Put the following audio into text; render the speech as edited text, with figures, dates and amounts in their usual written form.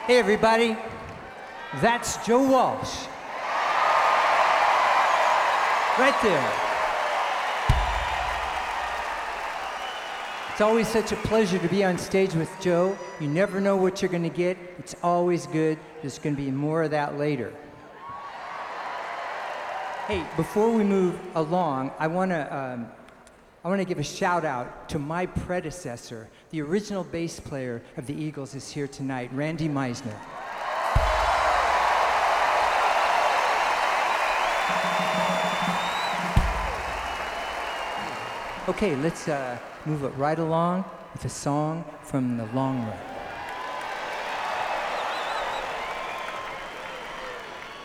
Hey everybody, that's Joe Walsh. Right there. It's always such a pleasure to be on stage with Joe. You never know what you're going to get. It's always good. There's going to be more of that later. Hey, before we move along, I want to give a shout out to my predecessor. The original bass player of the Eagles is here tonight, Randy Meisner. Okay, let's move it right along with a song from The Long Run.